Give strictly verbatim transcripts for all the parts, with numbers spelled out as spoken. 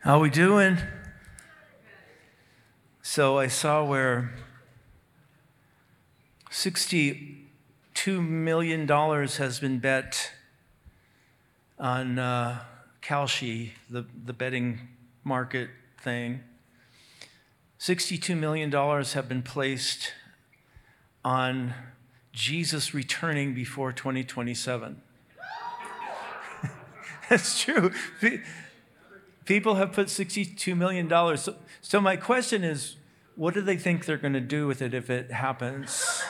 How we doing? So I saw where sixty-two million dollars has been bet on uh, Kalshi, the, the betting market thing. sixty-two million dollars have been placed on Jesus returning before twenty twenty-seven. That's true. People have put sixty-two million dollars. So, so my question is, what do they think they're going to do with it if it happens?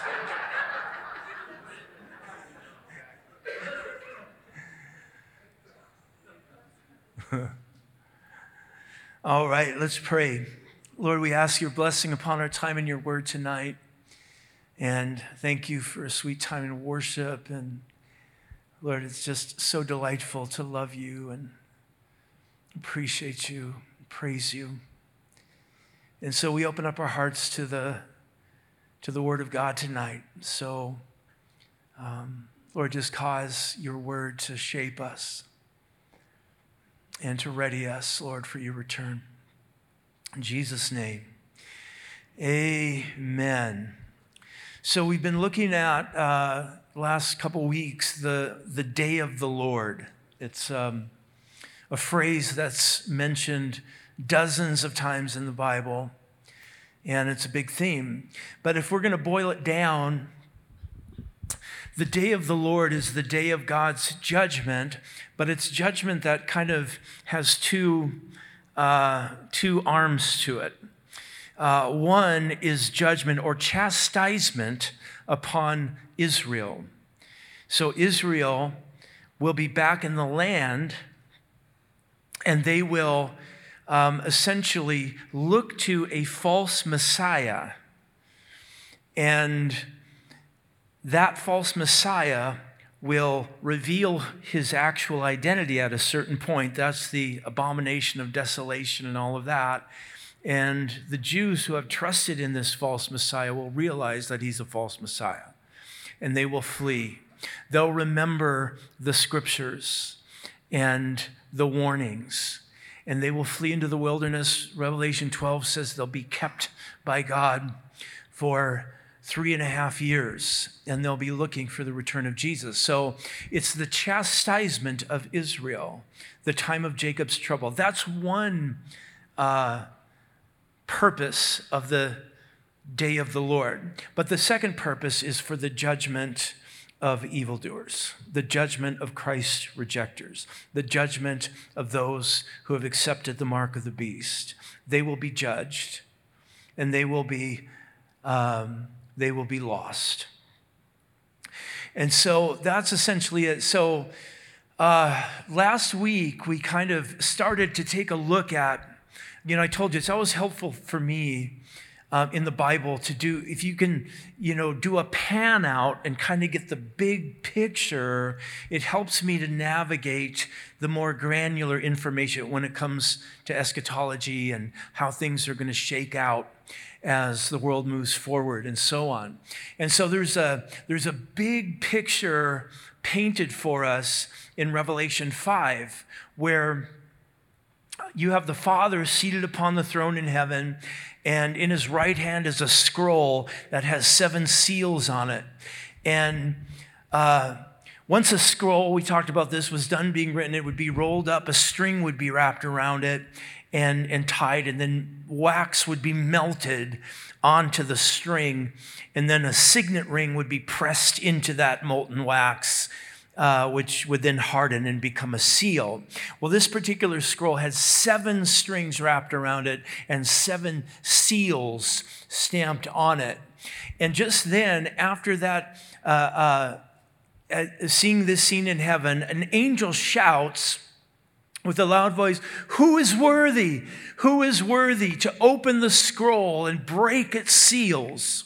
All right, let's pray. Lord, we ask your blessing upon our time in your word tonight. And thank you for a sweet time in worship. And Lord, it's just so delightful to love you and appreciate you, praise you. And so we open up our hearts to the to the word of God tonight. So, um, Lord, just cause your word to shape us and to ready us, Lord, for your return. In Jesus' name, amen. So we've been looking at, uh, last couple weeks, the, the day of the Lord. It's um, a phrase that's mentioned dozens of times in the Bible, and it's a big theme. But if we're going to boil it down, the day of the Lord is the day of God's judgment, but it's judgment that kind of has two, uh, two arms to it. Uh, one is judgment or chastisement upon Israel. So Israel will be back in the land, and they will um, essentially look to a false Messiah. And that false Messiah will reveal his actual identity at a certain point. That's the abomination of desolation and all of that. And the Jews who have trusted in this false Messiah will realize that he's a false Messiah, and they will flee. They'll remember the scriptures and the warnings, and they will flee into the wilderness. Revelation twelve says they'll be kept by God for three and a half years, and they'll be looking for the return of Jesus. So it's the chastisement of Israel, the time of Jacob's trouble. That's one uh, purpose of the day of the Lord. But the second purpose is for the judgment of evildoers, the judgment of Christ's rejectors, the judgment of those who have accepted the mark of the beast. They will be judged, and they will be um, they will be lost. And so that's essentially it. So uh, last week we kind of started to take a look at, you know, I told you it's always helpful for me uh, in the Bible to do, if you can, you know, do a pan out and kind of get the big picture, it helps me to navigate the more granular information when it comes to eschatology and how things are going to shake out as the world moves forward and so on. And so there's a, there's a big picture painted for us in Revelation five, where you have the Father seated upon the throne in heaven, and in his right hand is a scroll that has seven seals on it. And uh, once a scroll, we talked about this, was done being written, it would be rolled up, a string would be wrapped around it and, and tied, and then wax would be melted onto the string, and then a signet ring would be pressed into that molten wax, Uh, which would then harden and become a seal. Well, this particular scroll has seven strings wrapped around it and seven seals stamped on it. And just then, after that, uh, uh, seeing this scene in heaven, an angel shouts with a loud voice, "Who is worthy? Who is worthy to open the scroll and break its seals?"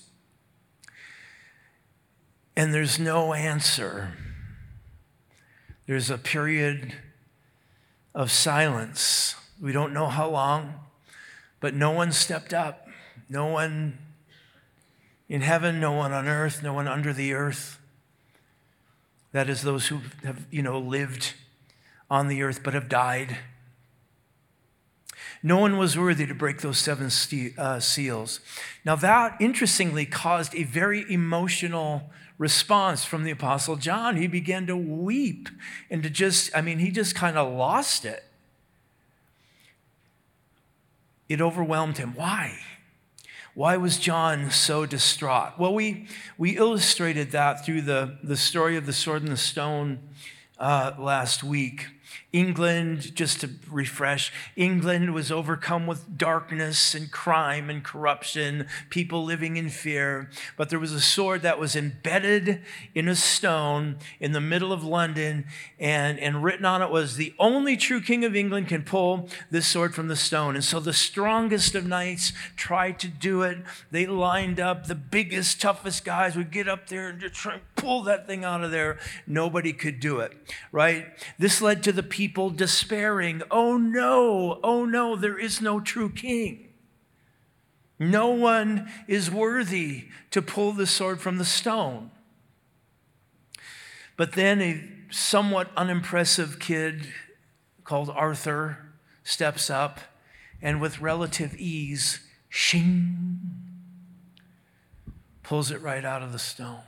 And there's no answer. There's a period of silence. We don't know how long, but no one stepped up. No one in heaven, no one on earth, no one under the earth. That is those who have, you know, lived on the earth but have died. No one was worthy to break those seven ste- uh, seals. Now that, interestingly, caused a very emotional response from the Apostle John. He began to weep and to just, I mean, he just kind of lost it. It overwhelmed him. Why? Why was John so distraught? Well, we, we illustrated that through the, the story of the sword and the stone uh, last week. England, just to refresh, England was overcome with darkness and crime and corruption, people living in fear. But there was a sword that was embedded in a stone in the middle of London, and, and written on it was, the only true king of England can pull this sword from the stone. And so the strongest of knights tried to do it. They lined up. The biggest, toughest guys would get up there and just try and pull that thing out of there. Nobody could do it, right? This led to the people People despairing, oh no, oh no, there is no true king. No one is worthy to pull the sword from the stone. But then a somewhat unimpressive kid called Arthur steps up and with relative ease, shing, pulls it right out of the stone.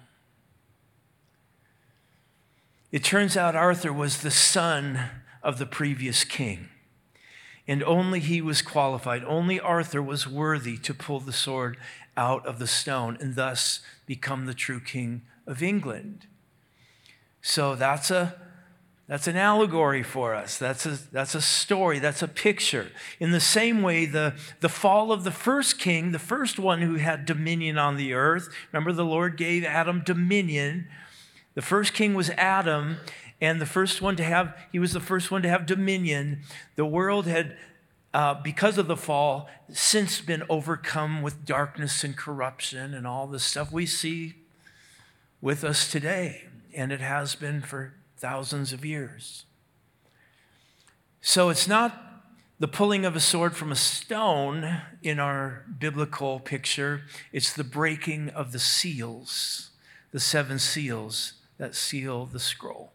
It turns out Arthur was the son of the previous king, and only he was qualified. Only Arthur was worthy to pull the sword out of the stone and thus become the true king of England. So that's a that's an allegory for us. That's a that's a story. That's a picture. In the same way, the, the fall of the first king, the first one who had dominion on the earth. Remember, the Lord gave Adam dominion. The first king was Adam, and the first one to have, he was the first one to have dominion. The world had, uh, because of the fall, since been overcome with darkness and corruption and all the stuff we see with us today. And it has been for thousands of years. So it's not the pulling of a sword from a stone in our biblical picture. It's the breaking of the seals, the seven seals that seal the scroll.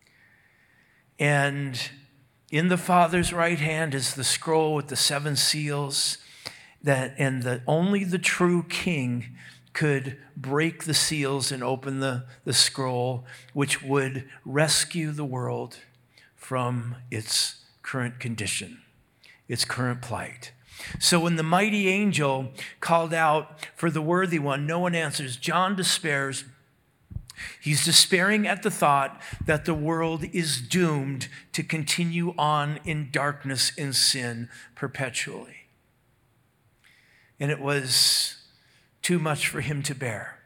And in the Father's right hand is the scroll with the seven seals, that and the only the true king could break the seals and open the, the scroll, which would rescue the world from its current condition, its current plight. So when the mighty angel called out for the worthy one, no one answers. John despairs. He's despairing at the thought that the world is doomed to continue on in darkness and sin perpetually. And it was too much for him to bear.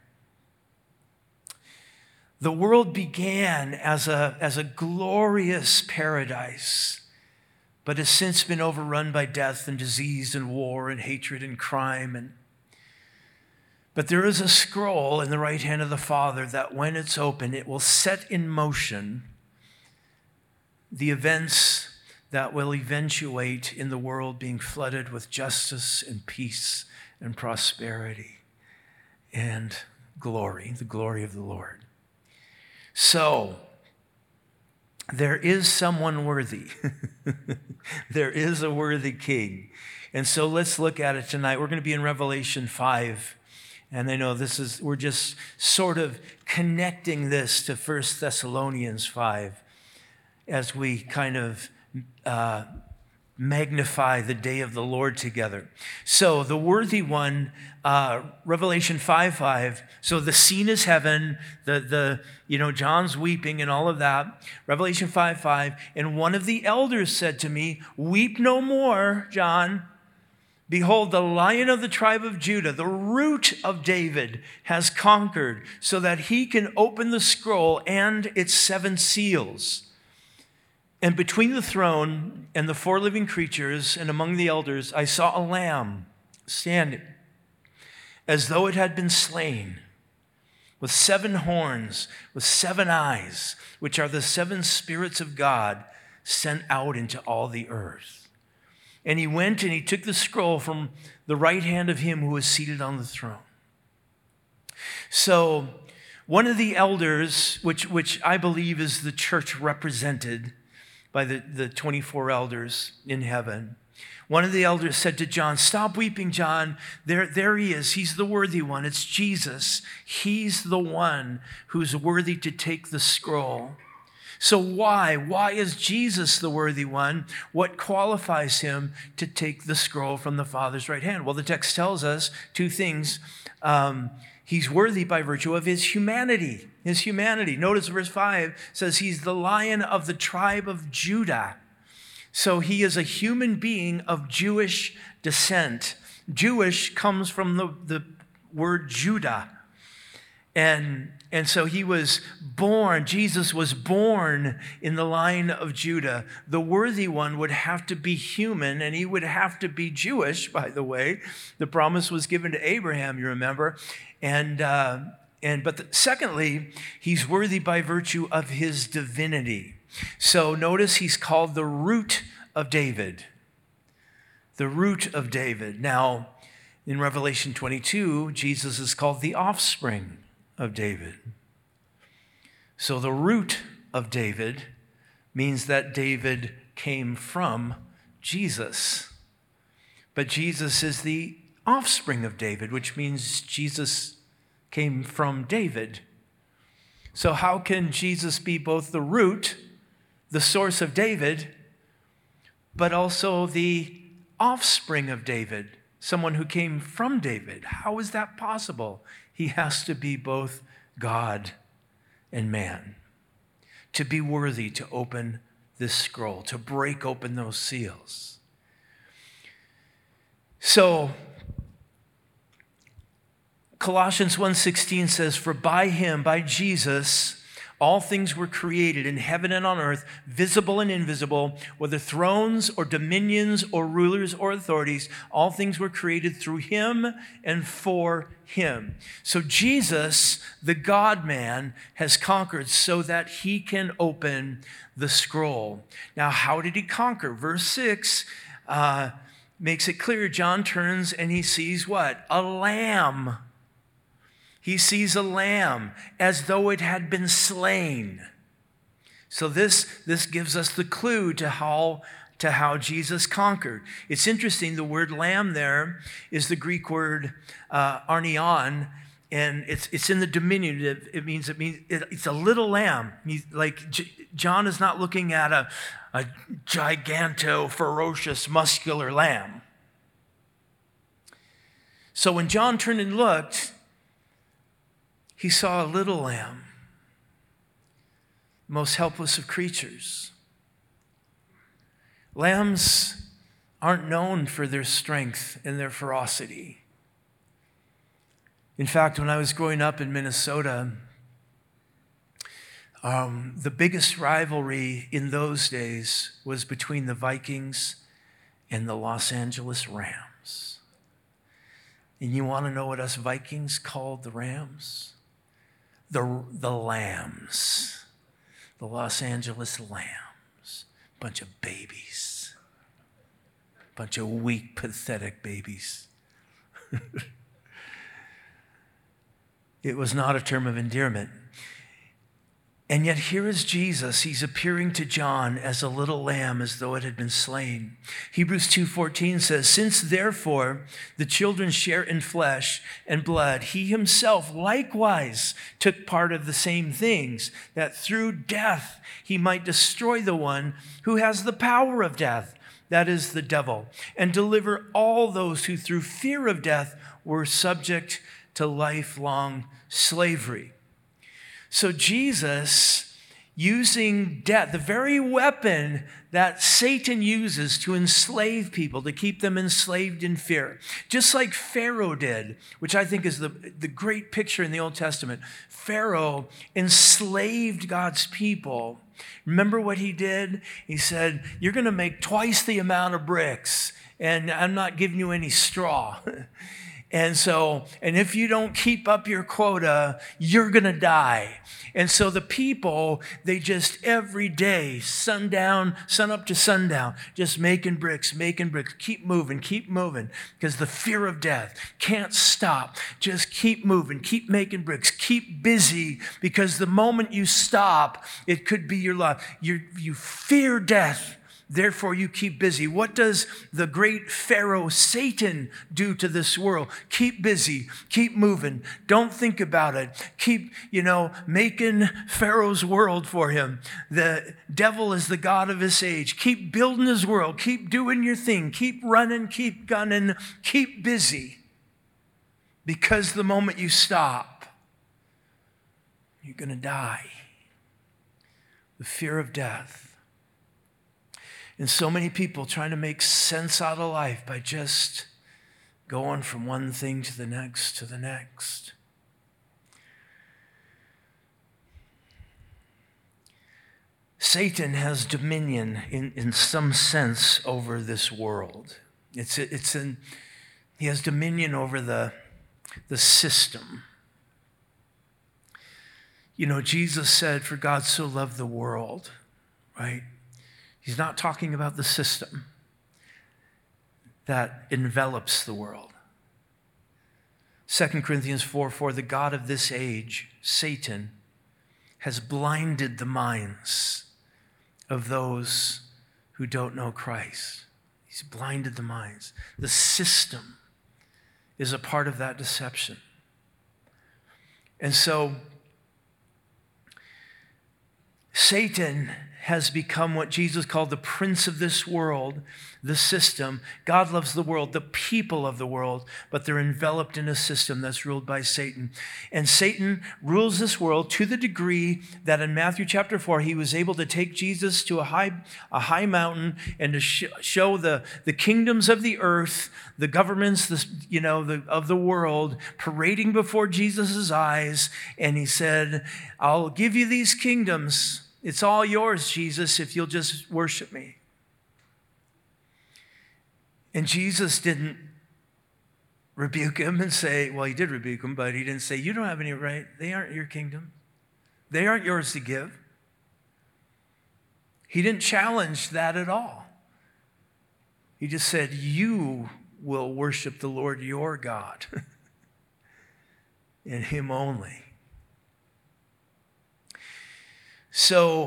The world began as a, as a glorious paradise, but has since been overrun by death and disease and war and hatred and crime. And But there is a scroll in the right hand of the Father that when it's open, it will set in motion the events that will eventuate in the world being flooded with justice and peace and prosperity and glory, the glory of the Lord. So, there is someone worthy. There is a worthy king. And so let's look at it tonight. We're going to be in Revelation five. And I know this is, we're just sort of connecting this to First Thessalonians five as we kind of uh, magnify the day of the Lord together. So the worthy one, uh, Revelation five five. So the scene is heaven, the, the, you know, John's weeping and all of that. Revelation five five. And one of the elders said to me, weep no more, John. Behold, the Lion of the tribe of Judah, the root of David, has conquered so that he can open the scroll and its seven seals. And between the throne and the four living creatures and among the elders, I saw a lamb standing as though it had been slain, with seven horns, with seven eyes, which are the seven spirits of God sent out into all the earth. And he went and he took the scroll from the right hand of him who was seated on the throne. So one of the elders, which, which I believe is the church represented by the, the twenty-four elders in heaven, One of the elders said to John, "Stop weeping, John. There, there he is. He's the worthy one. It's Jesus. He's the one who's worthy to take the scroll." So why? Why is Jesus the worthy one? What qualifies him to take the scroll from the Father's right hand? Well, the text tells us two things. Um, he's worthy by virtue of his humanity. His humanity. Notice verse five says he's the Lion of the tribe of Judah. So he is a human being of Jewish descent. Jewish comes from the, the word Judah. And, and so he was born, Jesus was born in the line of Judah. The worthy one would have to be human, and he would have to be Jewish, by the way. The promise was given to Abraham, you remember. And, uh, and but the, secondly, he's worthy by virtue of his divinity. So notice he's called the root of David. The root of David. Now, in Revelation twenty-two, Jesus is called the offspring of David. So the root of David means that David came from Jesus. But Jesus is the offspring of David, which means Jesus came from David. So how can Jesus be both the root, the source of David, but also the offspring of David, someone who came from David? How is that possible? He has to be both God and man to be worthy to open this scroll, to break open those seals. So Colossians one sixteen says, "For by him, by Jesus, all things were created in heaven and on earth, visible and invisible, whether thrones or dominions or rulers or authorities, all things were created through him and for him." So Jesus, the God-man, has conquered so that he can open the scroll. Now, how did he conquer? Verse six uh, makes it clear. John turns and he sees what? A lamb. He sees a lamb as though it had been slain. So this, this gives us the clue to how, to how Jesus conquered. It's interesting, the word lamb there is the Greek word uh, arnion, and it's, it's in the diminutive. It means, it means it, it's a little lamb. He's like J- John is not looking at a, a giganto, ferocious, muscular lamb. So when John turned and looked, he saw a little lamb, most helpless of creatures. Lambs aren't known for their strength and their ferocity. In fact, when I was growing up in Minnesota, um, the biggest rivalry in those days was between the Vikings and the Los Angeles Rams. And you want to know what us Vikings called the Rams? The, the Lambs, the Los Angeles Lambs, bunch of babies, bunch of weak, pathetic babies. It was not a term of endearment. And yet here is Jesus. He's appearing to John as a little lamb, as though it had been slain. Hebrews two fourteen says, "Since therefore the children share in flesh and blood, he himself likewise took part of the same things, that through death he might destroy the one who has the power of death, that is the devil, and deliver all those who through fear of death were subject to lifelong slavery." So Jesus, using death, the very weapon that Satan uses to enslave people, to keep them enslaved in fear, just like Pharaoh did, which I think is the, the great picture in the Old Testament. Pharaoh enslaved God's people. Remember what he did? He said, "You're going to make twice the amount of bricks, and I'm not giving you any straw." And so, and if you don't keep up your quota, you're going to die. And so the people, they just every day, sundown, sun up to sundown, just making bricks, making bricks, keep moving, keep moving, because the fear of death can't stop. Just keep moving, keep making bricks, keep busy, because the moment you stop, it could be your life. You, you fear death. Therefore, you keep busy. What does the great Pharaoh, Satan, do to this world? Keep busy. Keep moving. Don't think about it. Keep, you know, making Pharaoh's world for him. The devil is the god of this age. Keep building his world. Keep doing your thing. Keep running. Keep gunning. Keep busy. Because the moment you stop, you're going to die. The fear of death. And so many people trying to make sense out of life by just going from one thing to the next to the next. Satan has dominion in, in some sense over this world. It's, it's in, he has dominion over the, the system. You know, Jesus said, for God so loved the world, right? He's not talking about the system that envelops the world. Second Corinthians four four, the god of this age, Satan, has blinded the minds of those who don't know Christ. He's blinded the minds. The system is a part of that deception. And so, Satan has become what Jesus called the prince of this world, the system. God loves the world, the people of the world, but they're enveloped in a system that's ruled by Satan. And Satan rules this world to the degree that in Matthew chapter four, he was able to take Jesus to a high, a high mountain and to sh- show the, the kingdoms of the earth, the governments, the, you know, the, of the world parading before Jesus' eyes. And he said, I'll give you these kingdoms. It's all yours, Jesus, if you'll just worship me. And Jesus didn't rebuke him and say, well, he did rebuke him, but he didn't say, you don't have any right. They aren't your kingdom. They aren't yours to give. He didn't challenge that at all. He just said, you will worship the Lord your God and him only. So,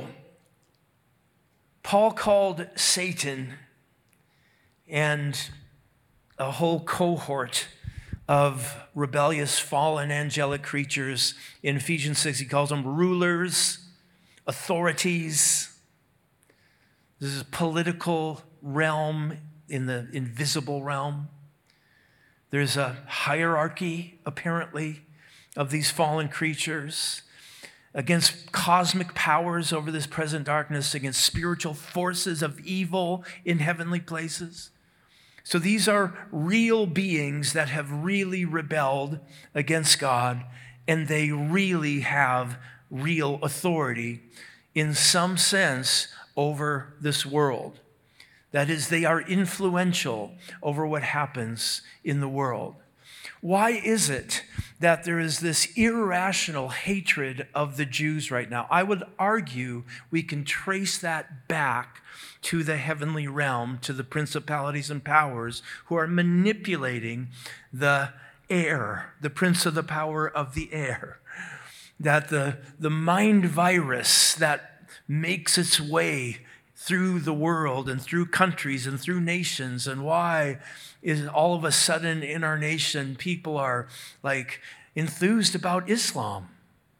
Paul called Satan and a whole cohort of rebellious, fallen, angelic creatures. In Ephesians six, he calls them rulers, authorities. This is a political realm in the invisible realm. There's a hierarchy, apparently, of these fallen creatures against cosmic powers over this present darkness, against spiritual forces of evil in heavenly places. So these are real beings that have really rebelled against God, and they really have real authority in some sense over this world. That is, they are influential over what happens in the world. Why is it that there is this irrational hatred of the Jews right now? I would argue we can trace that back to the heavenly realm, to the principalities and powers who are manipulating the air, the prince of the power of the air. That the, the mind virus that makes its way through the world and through countries and through nations, and why is all of a sudden in our nation people are like enthused about Islam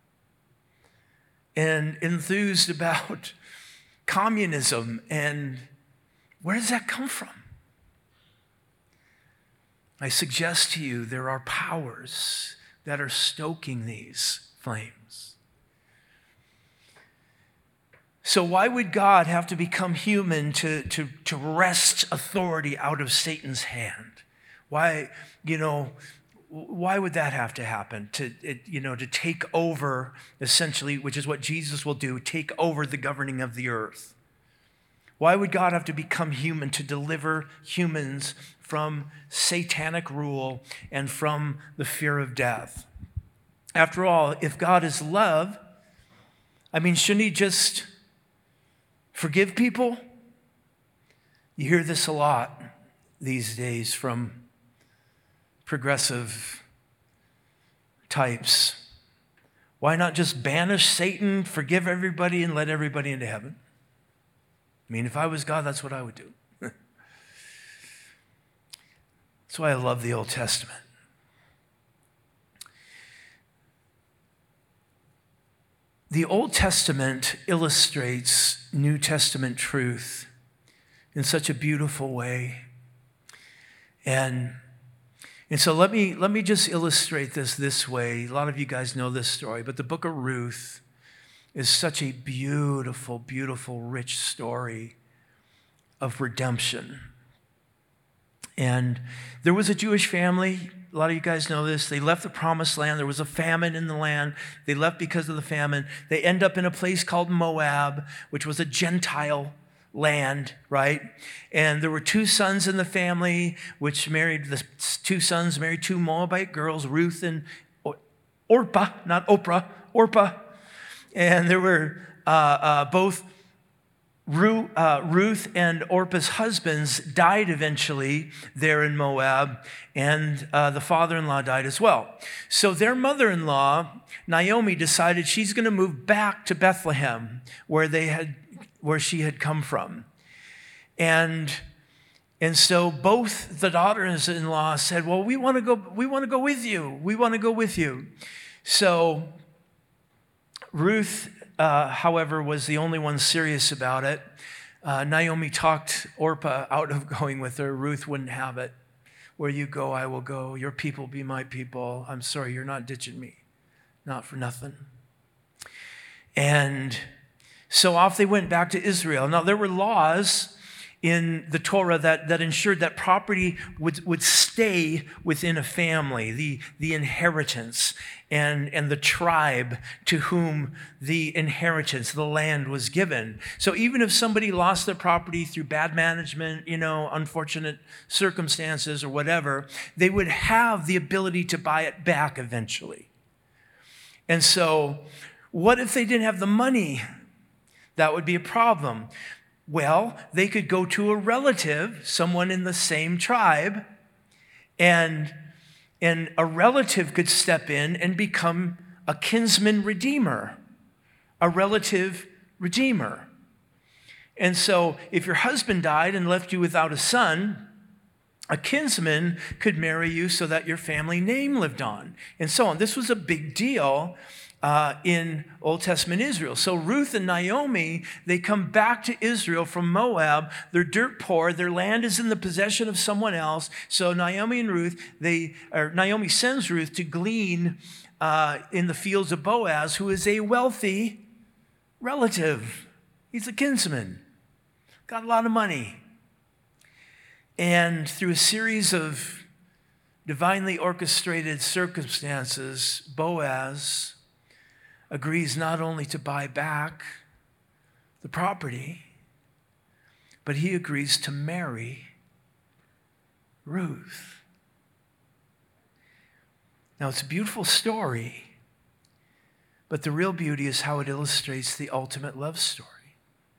and enthused about communism, and where does that come from? I suggest to you there are powers that are stoking these flames. So why would God have to become human to, to, to wrest authority out of Satan's hand? Why, you know, why would that have to happen? To, it, you know, to take over, essentially, which is what Jesus will do, take over the governing of the earth. Why would God have to become human to deliver humans from satanic rule and from the fear of death? After all, if God is love, I mean, shouldn't he just forgive people? You hear this a lot these days from progressive types. Why not just banish Satan, forgive everybody, and let everybody into heaven? I mean, if I was God, that's what I would do. That's why I love the Old Testament. The Old Testament illustrates New Testament truth in such a beautiful way. And, and so let me, let me just illustrate this this way. A lot of you guys know this story, but the book of Ruth is such a beautiful, beautiful, rich story of redemption. And there was a Jewish family. A lot of you guys know this. They left the promised land. There was a famine in the land. They left because of the famine. They end up in a place called Moab, which was a Gentile land, right? And there were two sons in the family, which married, the two sons married two Moabite girls, Ruth and Orpah, not Oprah, Orpah. And there were uh, uh, both Ru, uh, Ruth and Orpah's husbands died eventually there in Moab, and uh, the father-in-law died as well. So their mother-in-law, Naomi, decided she's going to move back to Bethlehem, where they had, where she had come from. And and so both the daughters-in-law said, "Well, we want to go. We want to go with you. We want to go with you." So Ruth, Uh, however, was the only one serious about it. Uh, Naomi talked Orpah out of going with her. Ruth wouldn't have it. Where you go, I will go. Your people be my people. I'm sorry, you're not ditching me. Not for nothing. And so off they went back to Israel. Now, there were laws in the Torah that, that ensured that property would, would stay within a family, the, the inheritance and, and the tribe to whom the inheritance, the land was given. So even if somebody lost their property through bad management, you know, unfortunate circumstances or whatever, they would have the ability to buy it back eventually. And so what if they didn't have the money? That would be a problem. Well, they could go to a relative, someone in the same tribe, and, and a relative could step in and become a kinsman redeemer, a relative redeemer. And so if your husband died and left you without a son, a kinsman could marry you so that your family name lived on, and so on. This was a big deal Uh, in Old Testament Israel. So Ruth and Naomi, they come back to Israel from Moab. They're dirt poor. Their land is in the possession of someone else. So Naomi and Ruth, they, or Naomi sends Ruth to glean uh, in the fields of Boaz, who is a wealthy relative. He's a kinsman, got a lot of money. And through a series of divinely orchestrated circumstances, Boaz agrees not only to buy back the property, but he agrees to marry Ruth. Now, it's a beautiful story, but the real beauty is how it illustrates the ultimate love story.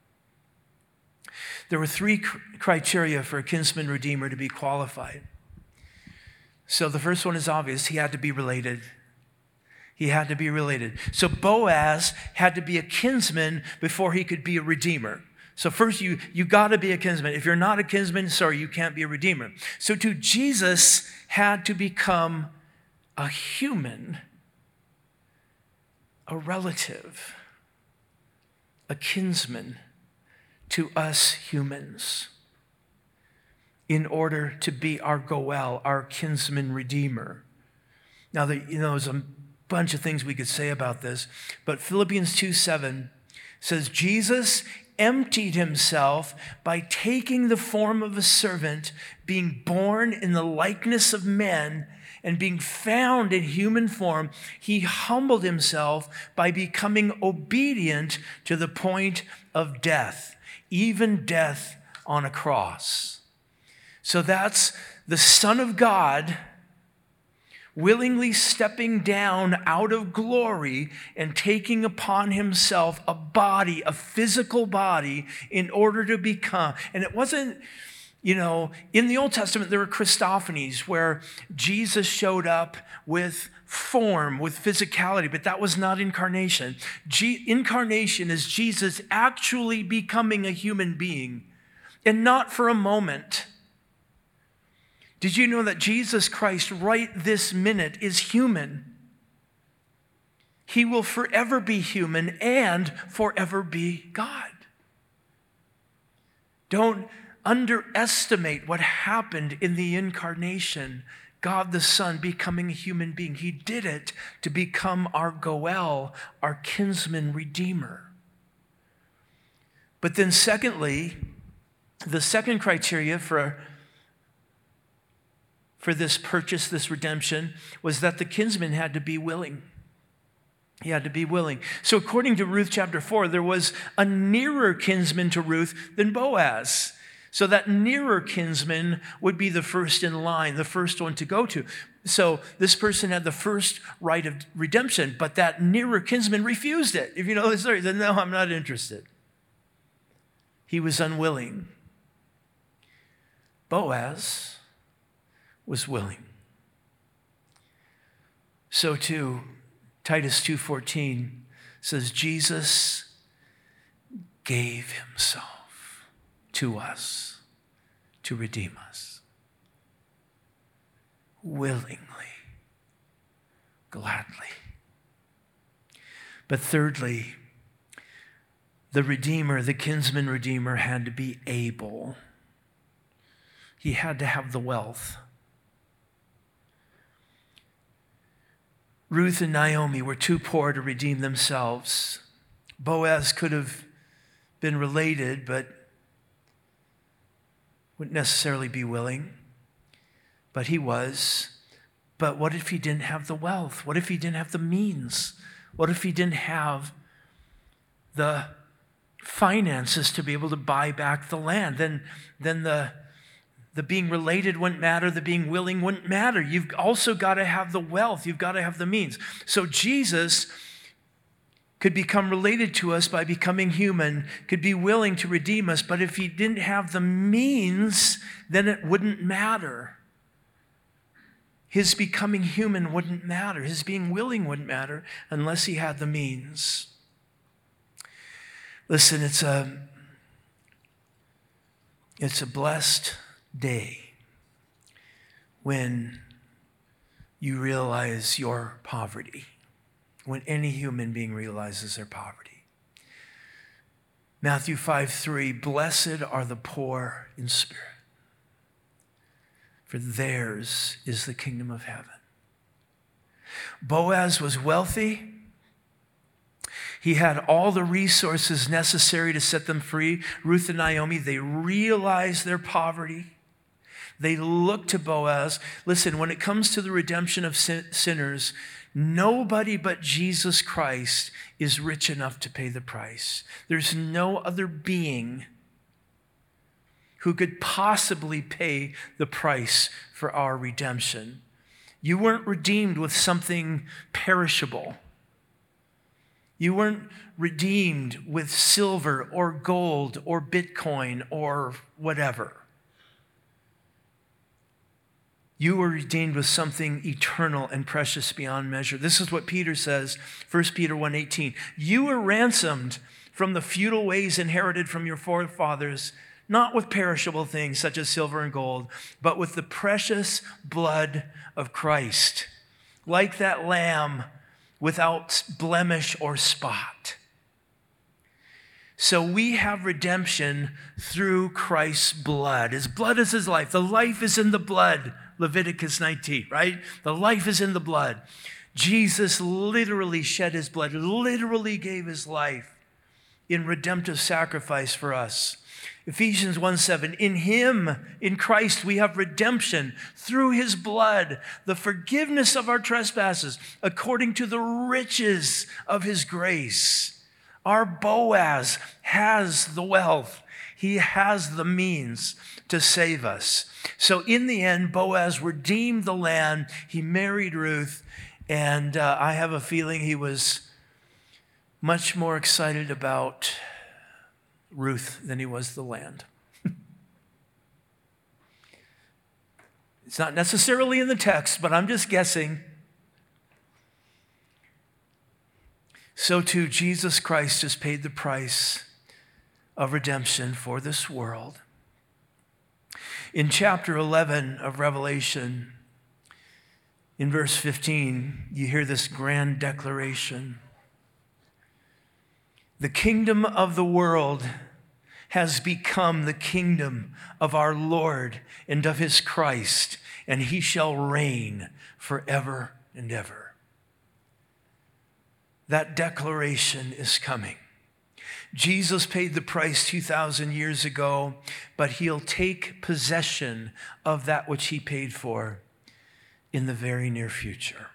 There were three criteria for a kinsman redeemer to be qualified. So the first one is obvious. He had to be related. He had to be related. So Boaz had to be a kinsman before he could be a redeemer. So first, you, you got to be a kinsman. If you're not a kinsman, sorry, you can't be a redeemer. So too, Jesus had to become a human, a relative, a kinsman to us humans in order to be our Goel, our kinsman redeemer. Now, the, you know, there's a bunch of things we could say about this, but Philippians two seven says, Jesus emptied himself by taking the form of a servant, being born in the likeness of men, and being found in human form. He humbled himself by becoming obedient to the point of death, even death on a cross. So that's the Son of God willingly stepping down out of glory and taking upon himself a body, a physical body, in order to become. And it wasn't, You know, in the Old Testament, there were Christophanies where Jesus showed up with form, with physicality, but that was not incarnation. G- incarnation is Jesus actually becoming a human being, and not for a moment. Did you know that Jesus Christ right this minute is human? He will forever be human and forever be God. Don't underestimate what happened in the incarnation. God the Son becoming a human being. He did it to become our Goel, our kinsman redeemer. But then secondly, the second criteria for, for this purchase, this redemption, was that the kinsman had to be willing. He had to be willing. So according to Ruth chapter four, there was a nearer kinsman to Ruth than Boaz. So that nearer kinsman would be the first in line, the first one to go to. So this person had the first right of redemption, but that nearer kinsman refused it. If you know the story, he said, no, I'm not interested. He was unwilling. Boaz was willing. So too, Titus two fourteen says, Jesus gave himself to us to redeem us willingly, gladly. But thirdly, the Redeemer, the kinsman Redeemer, had to be able. He had to have the wealth. Ruth and Naomi were too poor to redeem themselves. Boaz could have been related, but wouldn't necessarily be willing. But he was. But what if he didn't have the wealth? What if he didn't have the means? What if he didn't have the finances to be able to buy back the land? Then, then the The being related wouldn't matter. The being willing wouldn't matter. You've also got to have the wealth. You've got to have the means. So Jesus could become related to us by becoming human, could be willing to redeem us. But if he didn't have the means, then it wouldn't matter. His becoming human wouldn't matter. His being willing wouldn't matter unless he had the means. Listen, it's a, it's a blessed day when you realize your poverty, when any human being realizes their poverty. Matthew five three, blessed are the poor in spirit, for theirs is the kingdom of heaven. Boaz was wealthy. He had all the resources necessary to set them free. Ruth and Naomi, they realized their poverty. They look to Boaz. Listen, when it comes to the redemption of sin- sinners, nobody but Jesus Christ is rich enough to pay the price. There's no other being who could possibly pay the price for our redemption. You weren't redeemed with something perishable. You weren't redeemed with silver or gold or Bitcoin or whatever. You were redeemed with something eternal and precious beyond measure. This is what Peter says, First Peter one eighteen. You were ransomed from the futile ways inherited from your forefathers, not with perishable things such as silver and gold, but with the precious blood of Christ, like that lamb without blemish or spot. So we have redemption through Christ's blood. His blood is his life. The life is in the blood. Leviticus nineteen, right? The life is in the blood. Jesus literally shed his blood, literally gave his life in redemptive sacrifice for us. Ephesians one seven, in him, in Christ, we have redemption through his blood, the forgiveness of our trespasses, according to the riches of his grace. Our Boaz has the wealth. He has the means to save us. So in the end, Boaz redeemed the land. He married Ruth, and uh, I have a feeling he was much more excited about Ruth than he was the land. It's not necessarily in the text, but I'm just guessing. So too, Jesus Christ has paid the price of redemption for this world. In chapter eleven of Revelation, in verse fifteen, you hear this grand declaration. The kingdom of the world has become the kingdom of our Lord and of his Christ, and he shall reign forever and ever. That declaration is coming. Jesus paid the price two thousand years ago, but he'll take possession of that which he paid for in the very near future.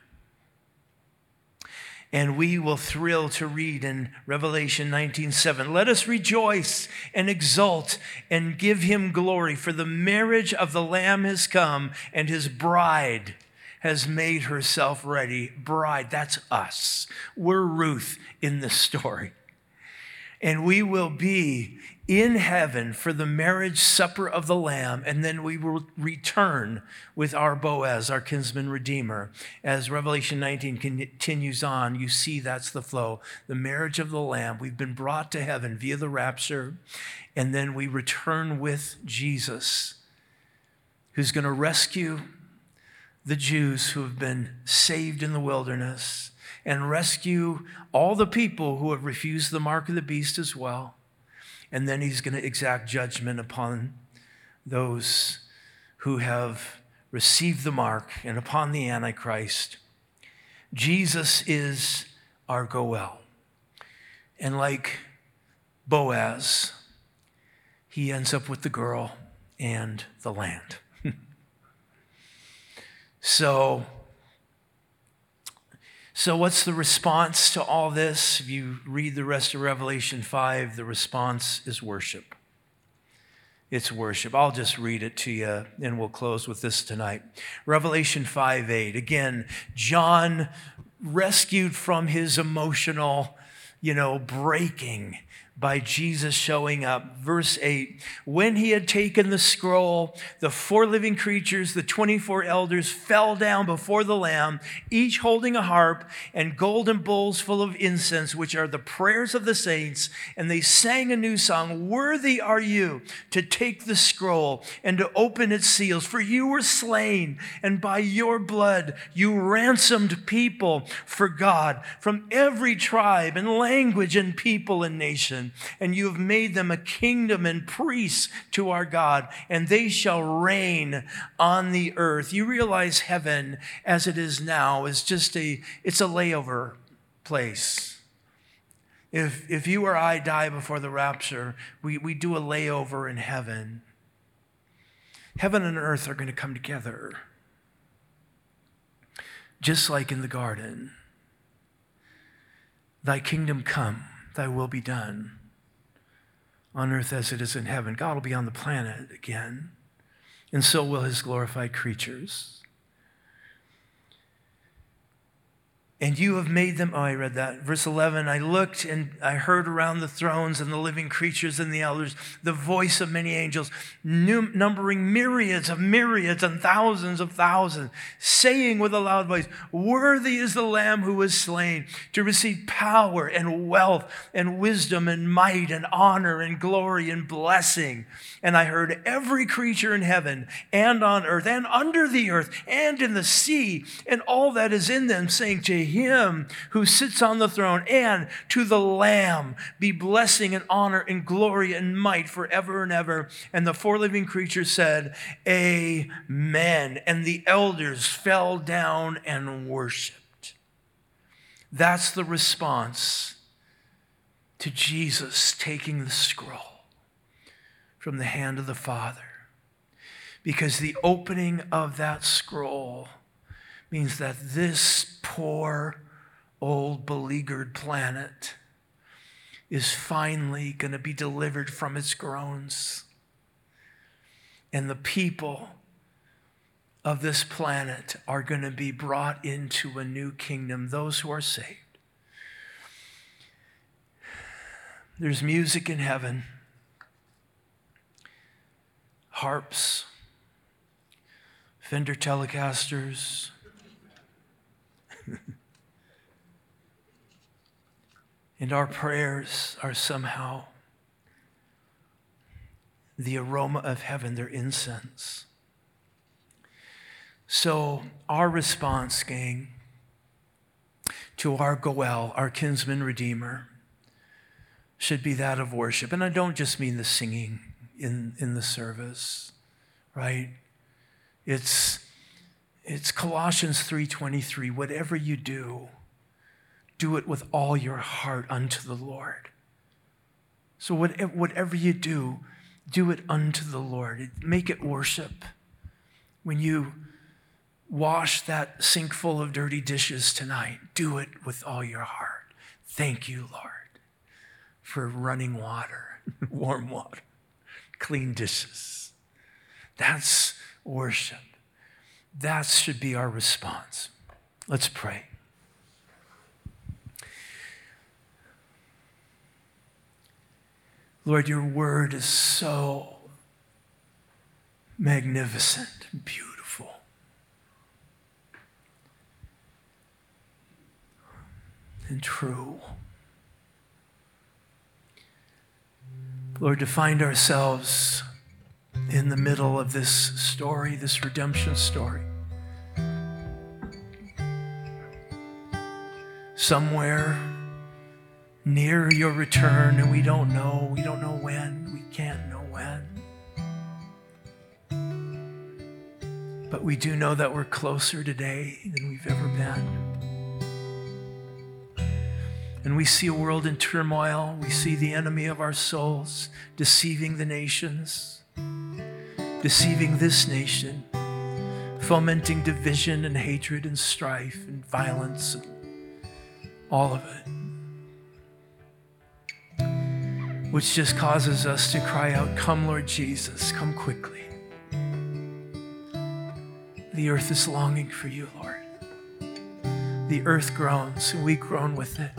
And we will thrill to read in Revelation nineteen seven, let us rejoice and exult and give him glory, for the marriage of the Lamb has come, and his bride has made herself ready. Bride, that's us. We're Ruth in this story. And we will be in heaven for the marriage supper of the Lamb, and then we will return with our Boaz, our kinsman redeemer. As Revelation nineteen continues on, you see that's the flow. The marriage of the Lamb. We've been brought to heaven via the rapture, and then we return with Jesus, who's going to rescue the Jews who have been saved in the wilderness and rescue all the people who have refused the mark of the beast as well. And then he's going to exact judgment upon those who have received the mark and upon the Antichrist. Jesus is our Goel. And like Boaz, he ends up with the girl and the land. so, So what's the response to all this? If you read the rest of Revelation five, the response is worship. It's worship. I'll just read it to you, and we'll close with this tonight. Revelation five eight. Again, John, rescued from his emotional, you know, breaking by Jesus showing up. Verse eight, when he had taken the scroll, the four living creatures, the twenty-four elders fell down before the Lamb, each holding a harp and golden bowls full of incense, which are the prayers of the saints. And they sang a new song, worthy are you to take the scroll and to open its seals, for you were slain, and by your blood you ransomed people for God from every tribe and language and people and nation. And you have made them a kingdom and priests to our God, and they shall reign on the earth. You realize heaven as it is now is just a, it's a layover place. If, if you or I die before the rapture, we, we do a layover in heaven. Heaven and earth are going to come together, just like in the garden. Thy kingdom come. Thy will be done on earth as it is in heaven. God will be on the planet again, and so will his glorified creatures. And you have made them, oh, I read that. Verse eleven, I looked and I heard around the thrones and the living creatures and the elders the voice of many angels, num- numbering myriads of myriads and thousands of thousands, saying with a loud voice, worthy is the Lamb who was slain to receive power and wealth and wisdom and might and honor and glory and blessing. And I heard every creature in heaven and on earth and under the earth and in the sea and all that is in them, saying to him who sits on the throne and to the Lamb be blessing and honor and glory and might forever and ever. And the four living creatures said, Amen. And the elders fell down and worshiped. That's the response to Jesus taking the scroll from the hand of the Father. Because the opening of that scroll means that this poor, old, beleaguered planet is finally going to be delivered from its groans. And the people of this planet are going to be brought into a new kingdom, those who are saved. There's music in heaven, harps, Fender Telecasters. And our prayers are somehow the aroma of heaven, their incense. So our response, gang, to our Goel, our kinsman redeemer, should be that of worship. And I don't just mean the singing in, in the service, right? It's, it's Colossians three twenty-three, whatever you do, do it with all your heart unto the Lord. So whatever, whatever you do, do it unto the Lord. Make it worship. When you wash that sink full of dirty dishes tonight, do it with all your heart. Thank you, Lord, for running water, warm water, clean dishes. That's worship. That should be our response. Let's pray. Lord, your word is so magnificent and beautiful. And true. Lord, to find ourselves in the middle of this story, this redemption story, somewhere near your return, and we don't know, we don't know when, we can't know when. But we do know that we're closer today than we've ever been. And we see a world in turmoil. We see the enemy of our souls deceiving the nations, deceiving this nation, fomenting division and hatred and strife and violence, and all of it, which just causes us to cry out, "Come, Lord Jesus, come quickly." The earth is longing for you, Lord. The earth groans, and we groan with it.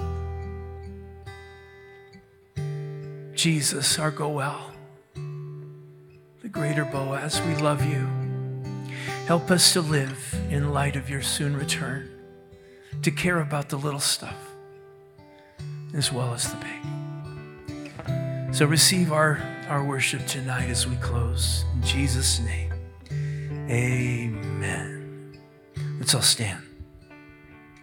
Jesus, our Goel, the greater Boaz, we love you. Help us to live in light of your soon return, to care about the little stuff as well as the big. So receive our, our worship tonight as we close. In Jesus' name, amen. Let's all stand.